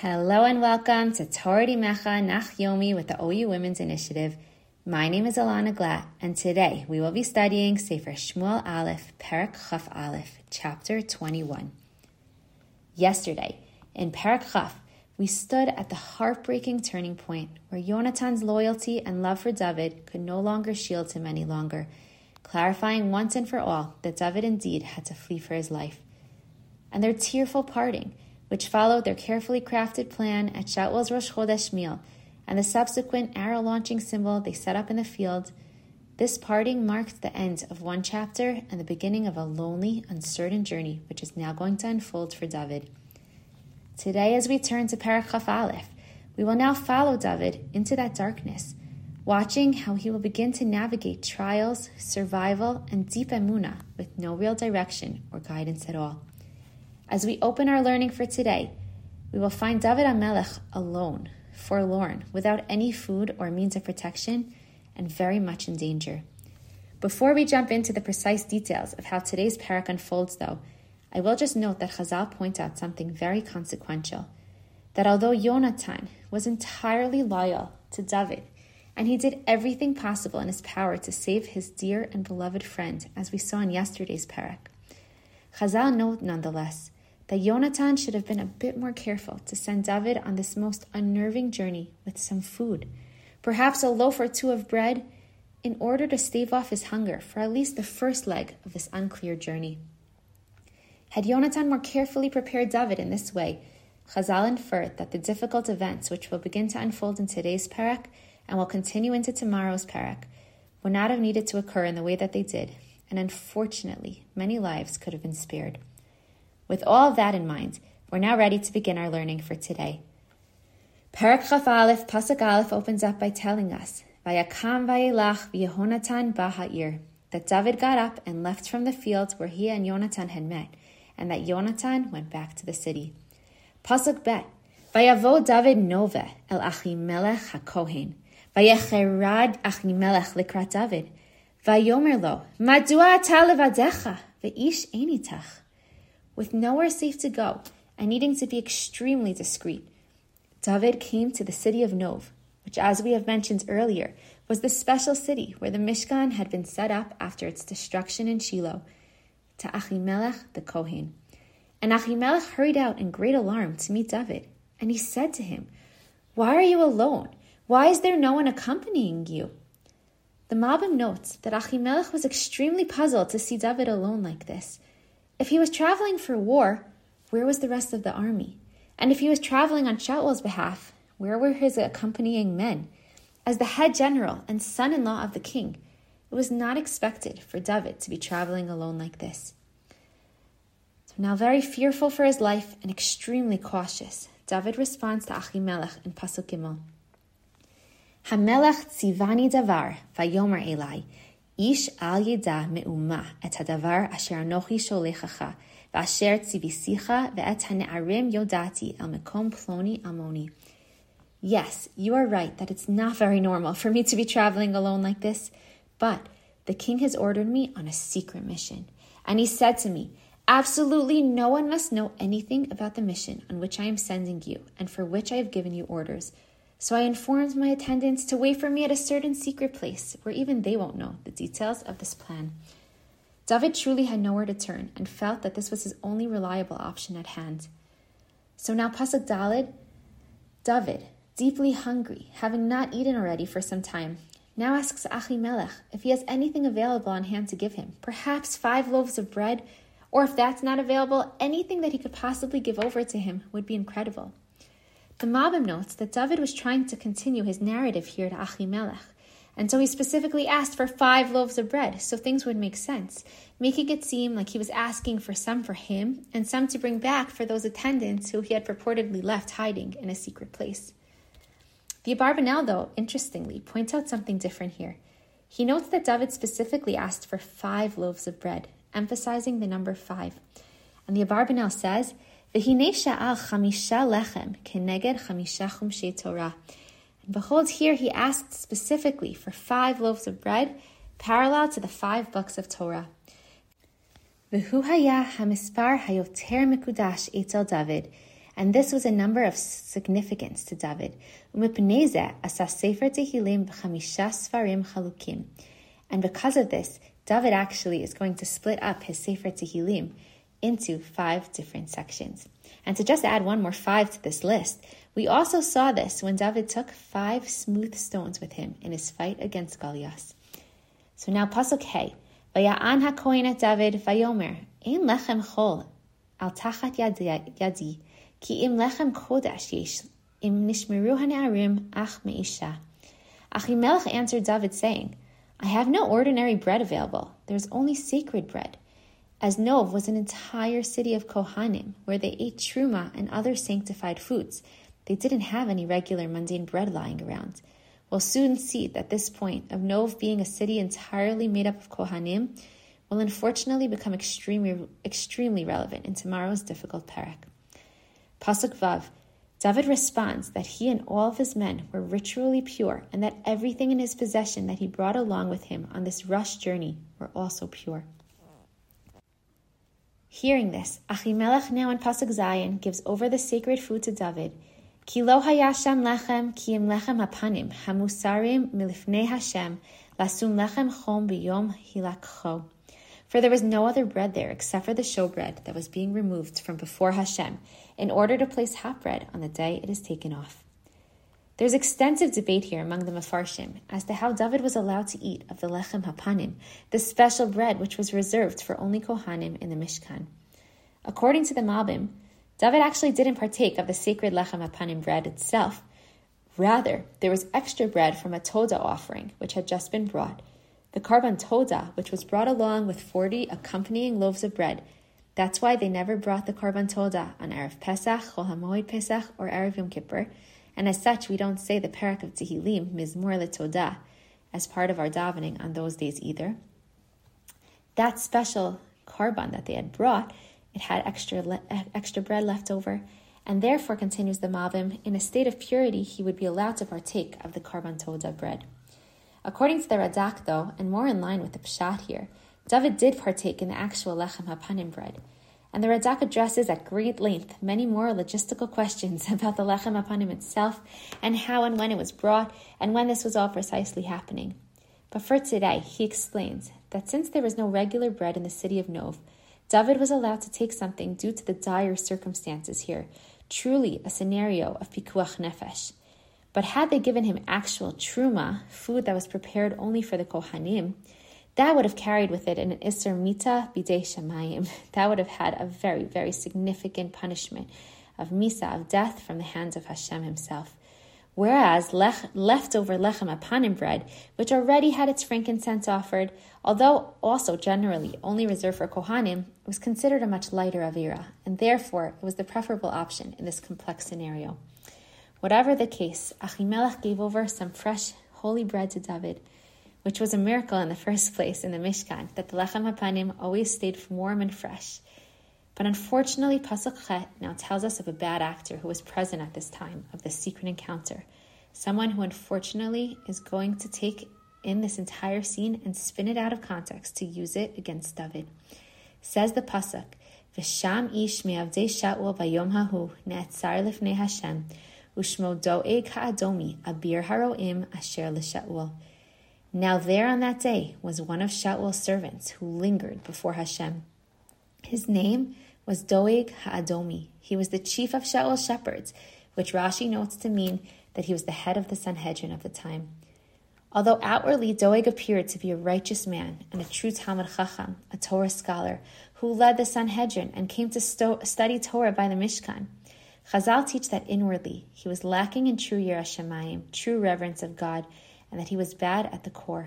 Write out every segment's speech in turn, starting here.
Hello and welcome to Torah Dimecha Nach Yomi with the OU Women's Initiative. My name is Alana Glatt, and today we will be studying Sefer Shmuel Aleph, Perek Chaf Aleph, Chapter 21. Yesterday, in Perek Chaf, we stood at the heartbreaking turning point where Yonatan's loyalty and love for David could no longer shield him any longer, clarifying once and for all that David indeed had to flee for his life. And their tearful parting, which followed their carefully crafted plan at Shaul's Rosh Chodesh meal and the subsequent arrow-launching symbol they set up in the field, this parting marked the end of one chapter and the beginning of a lonely, uncertain journey which is now going to unfold for David. Today, as we turn to Perek Chaf Aleph, we will now follow David into that darkness, watching how he will begin to navigate trials, survival, and deep emunah with no real direction or guidance at all. As we open our learning for today, we will find David HaMelech alone, forlorn, without any food or means of protection, and very much in danger. Before we jump into the precise details of how today's parak unfolds, though, I will just note that Chazal point out something very consequential, that although Yonatan was entirely loyal to David, and he did everything possible in his power to save his dear and beloved friend, as we saw in yesterday's parak, Chazal note nonetheless that Yonatan should have been a bit more careful to send David on this most unnerving journey with some food, perhaps a loaf or two of bread, in order to stave off his hunger for at least the first leg of this unclear journey. Had Yonatan more carefully prepared David in this way, Chazal inferred that the difficult events which will begin to unfold in today's parak and will continue into tomorrow's parak would not have needed to occur in the way that they did, and unfortunately, many lives could have been spared. With all of that in mind, we're now ready to begin our learning for today. Perek Chaf Aleph, Pasuk Aleph opens up by telling us, Vayakam vayelach v'Yehonatan b'ha'ir, that David got up and left from the fields where he and Yonatan had met, and that Yonatan went back to the city. Pasuk Bet, Vayavo David nove el Achimelech HaKohen, Vayecherad Achimelech likrat David, Vayomer lo, Madua ata levadecha, ve'ish ein itach. With nowhere safe to go and needing to be extremely discreet, David came to the city of Nov, which, as we have mentioned earlier, was the special city where the Mishkan had been set up after its destruction in Shiloh, to Achimelech the Kohen. And Achimelech hurried out in great alarm to meet David, and he said to him, "Why are you alone? Why is there no one accompanying you?" The Malbim notes that Achimelech was extremely puzzled to see David alone like this. If he was traveling for war, where was the rest of the army? And if he was traveling on Shaul's behalf, where were his accompanying men? As the head general and son-in-law of the king, it was not expected for David to be traveling alone like this. So now, very fearful for his life and extremely cautious, David responds to Achimelech in Pasuk Gimel. Hamelech tzivani davar, vayomer elai, Ish al yeda me'uma et hadavar asher anochi sholechacha, v'asher tzivisicha ve'et hane'arim yodati el mekom ploni amoni. Yes, you are right that it's not very normal for me to be traveling alone like this, but the king has ordered me on a secret mission. And he said to me, absolutely no one must know anything about the mission on which I am sending you and for which I have given you orders. So I informed my attendants to wait for me at a certain secret place where even they won't know the details of this plan. David truly had nowhere to turn and felt that this was his only reliable option at hand. So now Pasuk Daled, David, deeply hungry, having not eaten already for some time, now asks Achimelech if he has anything available on hand to give him, perhaps 5 loaves of bread, or if that's not available, anything that he could possibly give over to him would be incredible. The Malbim notes that David was trying to continue his narrative here to Achimelech, and so he specifically asked for 5 loaves of bread, so things would make sense, making it seem like he was asking for some for him and some to bring back for those attendants who he had purportedly left hiding in a secret place. The Abarbanel, though, interestingly, points out something different here. He notes that David specifically asked for 5 loaves of bread, emphasizing the number 5. And the Abarbanel says, V'hinei sha'al chamisha lechem keneged chamisha chumshei Torah. And behold, here he asked specifically for 5 loaves of bread, parallel to the 5 books of Torah. V'hu haya hamispar hayoter mekudash etzel David, And this was a number of significance to David. And because of this, David actually is going to split up his Sefer Tehillim into 5 different sections. And to just add one more 5 to this list, we also saw this when David took 5 smooth stones with him in his fight against Goliath. So now Pasuk Hey, Vaya'an HaKohen et David Vayomer, Ein lechem chol al tachat yadi, ki im lechem kodesh yesh, im nishmeru hane'arim ach me'isha. Achimelech answered David, saying, I have no ordinary bread available. There's only sacred bread. As Nov was an entire city of Kohanim, where they ate truma and other sanctified foods, they didn't have any regular mundane bread lying around. We'll soon see that this point of Nov being a city entirely made up of Kohanim will unfortunately become extremely relevant in tomorrow's difficult parak. Pasuk Vav, David responds that he and all of his men were ritually pure and that everything in his possession that he brought along with him on this rush journey were also pure. Hearing this, Achimelech now in Pasuk Zayin gives over the sacred food to David. Ki lo hayasham lechem ki im lechem hapanim hamusarim milifnei Hashem lasum lechem chom biyom hilakcho. For there was no other bread there except for the showbread that was being removed from before Hashem in order to place hot bread on the day it is taken off. There's extensive debate here among the Mefarshim as to how David was allowed to eat of the lechem hapanim, the special bread which was reserved for only Kohanim in the Mishkan. According to the Malbim, David actually didn't partake of the sacred lechem hapanim bread itself. Rather, there was extra bread from a Todah offering, which had just been brought. The Karban Todah, which was brought along with 40 accompanying loaves of bread. That's why they never brought the Karban Todah on Erev Pesach, Chol HaMoed Pesach, or Erev Yom Kippur, and as such, we don't say the Parak of Tehillim, Mizmor LeTodah, as part of our davening on those days either. That special Karban that they had brought, it had extra bread left over, and therefore, continues the Malbim, in a state of purity, he would be allowed to partake of the Karban Todah bread. According to the Radak, though, and more in line with the Pshat here, David did partake in the actual lechem hapanim bread. And the Radak addresses at great length many more logistical questions about the lechem hapanim itself and how and when it was brought and when this was all precisely happening. But for today, he explains that since there was no regular bread in the city of Nov, David was allowed to take something due to the dire circumstances here, truly a scenario of pikuach nefesh. But had they given him actual truma, food that was prepared only for the Kohanim, that would have carried with it an Isser Mita Bidei Shamayim. That would have had a very, very significant punishment of Misa, of death from the hands of Hashem himself. Whereas leftover lechem hapanim bread, which already had its frankincense offered, although also generally only reserved for Kohanim, was considered a much lighter avira, and therefore it was the preferable option in this complex scenario. Whatever the case, Achimelech gave over some fresh, holy bread to David, which was a miracle in the first place in the Mishkan, that the lechem hapanim always stayed warm and fresh. But unfortunately, Pasuk Chet now tells us of a bad actor who was present at this time of this secret encounter, someone who unfortunately is going to take in this entire scene and spin it out of context to use it against David. Says the Pasuk, V'sham ish me'avdei Shaul vayom hahu ne'etzar lifnei Hashem, u'shmo doeg ha'adomi abir haroim asher l'Shaul. Now there on that day was one of Shaul's servants who lingered before Hashem. His name was Doeg Ha'adomi. He was the chief of Shaul's shepherds, which Rashi notes to mean that he was the head of the Sanhedrin of the time. Although outwardly Doeg appeared to be a righteous man and a true Talmud Chacham, a Torah scholar, who led the Sanhedrin and came to study Torah by the Mishkan, Chazal teach that inwardly he was lacking in true Yirah Shamayim, true reverence of God, and that he was bad at the core.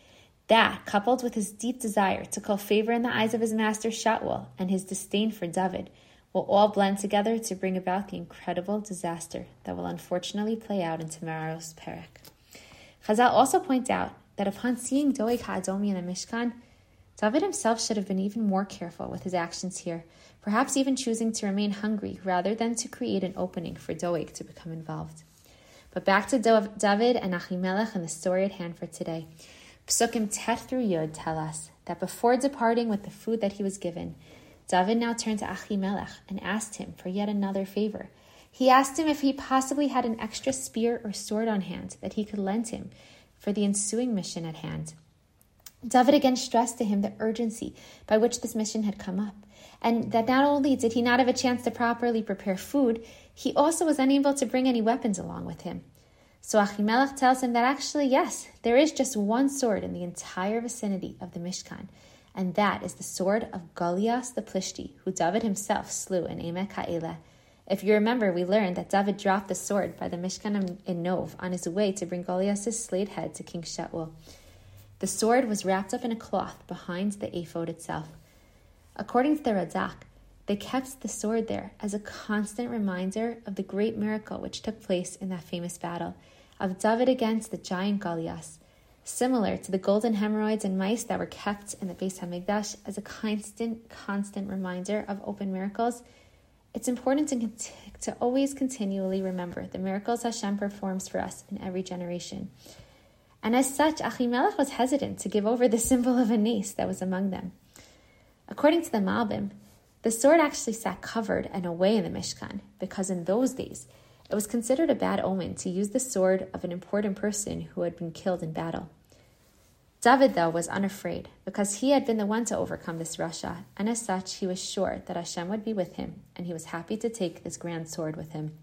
That, coupled with his deep desire to call favor in the eyes of his master Shaul and his disdain for David, will all blend together to bring about the incredible disaster that will unfortunately play out in tomorrow's parak. Chazal also point out that upon seeing Doeg Ha'adomi in the Mishkan, David himself should have been even more careful with his actions here, perhaps even choosing to remain hungry rather than to create an opening for Doeg to become involved. But back to David and Achimelech and the story at hand for today. Psukim Tet through Yud tell us that before departing with the food that he was given, David now turned to Achimelech and asked him for yet another favor. He asked him if he possibly had an extra spear or sword on hand that he could lend him for the ensuing mission at hand. David again stressed to him the urgency by which this mission had come up, and that not only did he not have a chance to properly prepare food, he also was unable to bring any weapons along with him. So Achimelech tells him that actually, yes, there is just one sword in the entire vicinity of the Mishkan, and that is the sword of Goliath the Plishti, who David himself slew in Emek HaElah. If you remember, we learned that David dropped the sword by the Mishkan in Nov on his way to bring Goliath's slayed head to King Shaul. The sword was wrapped up in a cloth behind the ephod itself. According to the Radak, they kept the sword there as a constant reminder of the great miracle which took place in that famous battle of David against the giant Goliath, similar to the golden hemorrhoids and mice that were kept in the Beis Hamikdash as a constant reminder of open miracles. It's important to always continually remember the miracles Hashem performs for us in every generation. And as such, Achimelech was hesitant to give over the symbol of a nace that was among them. According to the Malbim, the sword actually sat covered and away in the Mishkan, because in those days, it was considered a bad omen to use the sword of an important person who had been killed in battle. David, though, was unafraid, because he had been the one to overcome this Rasha, and as such, he was sure that Hashem would be with him, and he was happy to take this grand sword with him.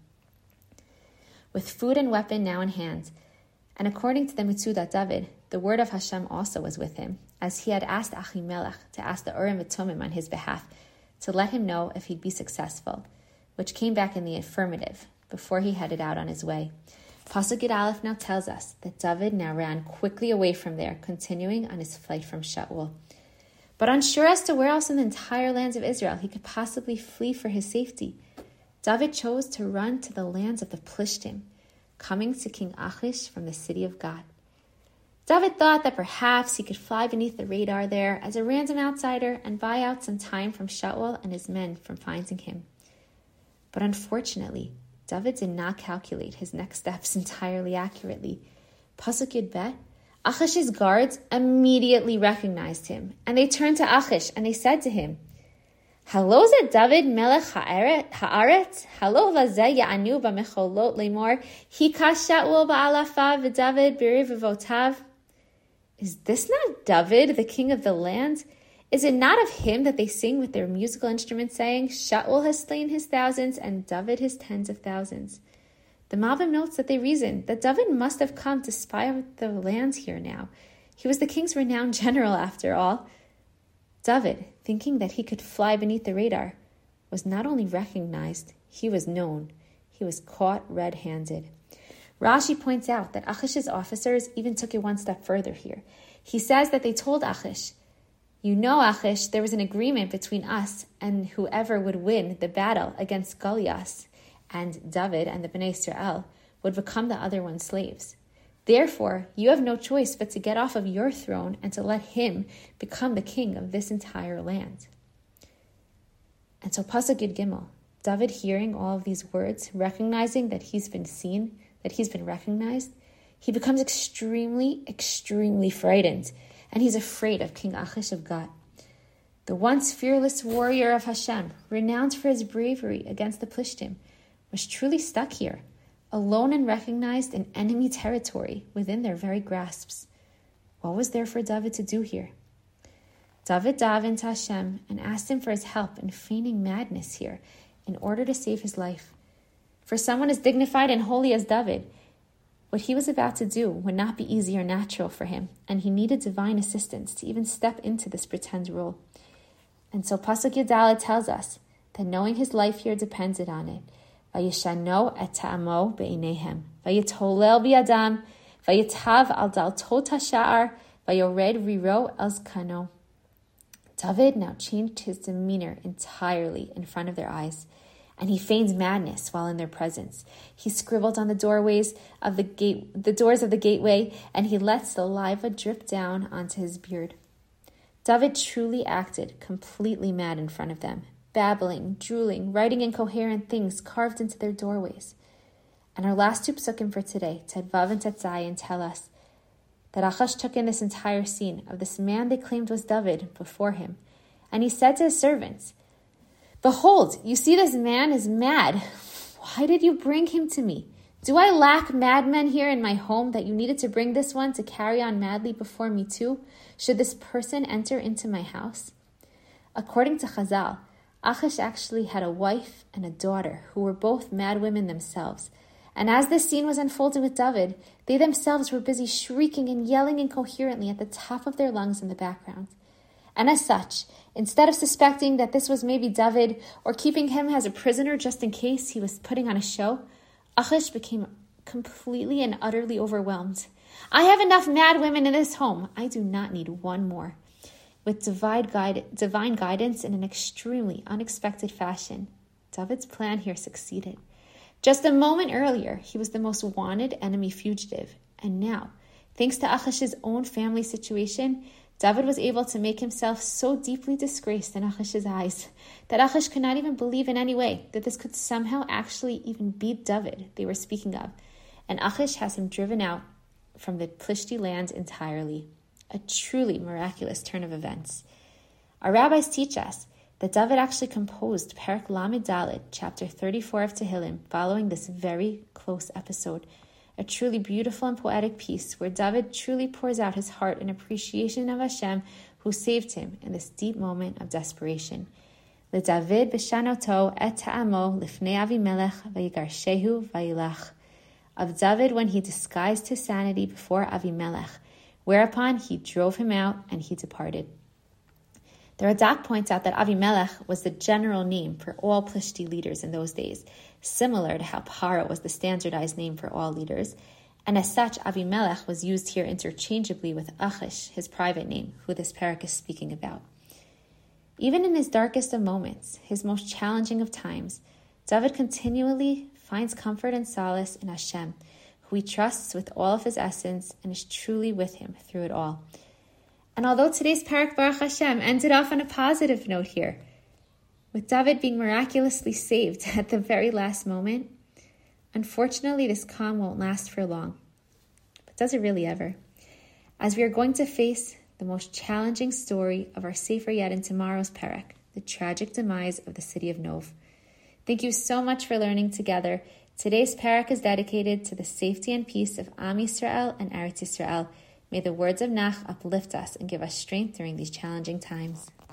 With food and weapon now in hand, and according to the Mitzudat David, the word of Hashem also was with him, as he had asked Achimelech to ask the Urim V'Tumim on his behalf, to let him know if he'd be successful, which came back in the affirmative, before he headed out on his way. Pasuk Yud Aleph now tells us that David now ran quickly away from there, continuing on his flight from Shaul. But unsure as to where else in the entire lands of Israel he could possibly flee for his safety, David chose to run to the lands of the Plishtim, coming to King Achish from the city of Gat. David thought that perhaps he could fly beneath the radar there as a random outsider and buy out some time from Shaul and his men from finding him. But unfortunately, David did not calculate his next steps entirely accurately. Pasuk Yud Bet, Achish's guards immediately recognized him, and they turned to Achish and they said to him, "Halo ze David melech haaretz? Halo lazeh ya'anu b'mecholot lemor hikash Shaul ba'alafav v'David b'rivotav?" Is this not David, the king of the land? Is it not of him that they sing with their musical instruments, saying, Shaul has slain his thousands and David his tens of thousands? The Malbim notes that they reasoned that David must have come to spy out the land here now. He was the king's renowned general, after all. David, thinking that he could fly beneath the radar, was not only recognized, he was known. He was caught red-handed. Rashi points out that Achish's officers even took it one step further here. He says that they told Achish, "You know, Achish, there was an agreement between us and whoever would win the battle against Goliath, and David and the Bnei Israel would become the other one's slaves. Therefore, you have no choice but to get off of your throne and to let him become the king of this entire land." And so Pasuk Yud Gimel, David hearing all of these words, recognizing that he's been seen, that he's been recognized, he becomes extremely, extremely frightened, and he's afraid of King Achish of Gat. The once fearless warrior of Hashem, renowned for his bravery against the Plishtim, was truly stuck here, alone and recognized in enemy territory within their very grasps. What was there for David to do here? David davened to Hashem and asked him for his help in feigning madness here in order to save his life. For someone as dignified and holy as David, what he was about to do would not be easy or natural for him, and he needed divine assistance to even step into this pretend role. And so Pasuk Yud Daled tells us that knowing his life here depended on it. Vayishano et ta'amo be'inehem, vayitolel bi'adam, vayitav al daltot hasha'ar, vayored riro el zkano. David now changed his demeanor entirely in front of their eyes, and he feigned madness while in their presence. He scribbled on the doors of the gateway, and he let saliva drip down onto his beard. David truly acted completely mad in front of them, babbling, drooling, writing incoherent things carved into their doorways. And our last two psukim for today, Tet Vav and Tet Zayin, tell us that Achash took in this entire scene of this man they claimed was David before him, and he said to his servants, Behold, you see this man is mad. Why did you bring him to me? Do I lack madmen here in my home that you needed to bring this one to carry on madly before me too? Should this person enter into my house? According to Chazal, Achish actually had a wife and a daughter who were both mad women themselves. And as this scene was unfolding with David, they themselves were busy shrieking and yelling incoherently at the top of their lungs in the background. And as such, instead of suspecting that this was maybe David or keeping him as a prisoner just in case he was putting on a show, Achish became completely and utterly overwhelmed. I have enough mad women in this home. I do not need one more. With divine guidance in an extremely unexpected fashion, David's plan here succeeded. Just a moment earlier, he was the most wanted enemy fugitive. And now, thanks to Achish's own family situation, David was able to make himself so deeply disgraced in Achish's eyes that Achish could not even believe in any way that this could somehow actually even be David they were speaking of. And Achish has him driven out from the Plishti land entirely. A truly miraculous turn of events. Our rabbis teach us that David actually composed Perek Lamed Daled, chapter 34 of Tehillim, following this very close episode. A truly beautiful and poetic piece where David truly pours out his heart in appreciation of Hashem, who saved him in this deep moment of desperation. LeDavid b'shanoto et ta'amo lifnei Avimelech vayigarshehu vayilach. Of David when he disguised his sanity before Avimelech, whereupon he drove him out and he departed. The Radak points out that Avimelech was the general name for all Plishti leaders in those days, similar to how Paro was the standardized name for all leaders, and as such, Avimelech was used here interchangeably with Achish, his private name, who this parak is speaking about. Even in his darkest of moments, his most challenging of times, David continually finds comfort and solace in Hashem, who he trusts with all of his essence and is truly with him through it all. And although today's parak Baruch Hashem ended off on a positive note here, with David being miraculously saved at the very last moment, unfortunately this calm won't last for long. But does it really ever? As we are going to face the most challenging story of our Sefer yet in tomorrow's parak, the tragic demise of the city of Nov. Thank you so much for learning together. Today's parak is dedicated to the safety and peace of Am Yisrael and Eretz Yisrael. May the words of Nach uplift us and give us strength during these challenging times.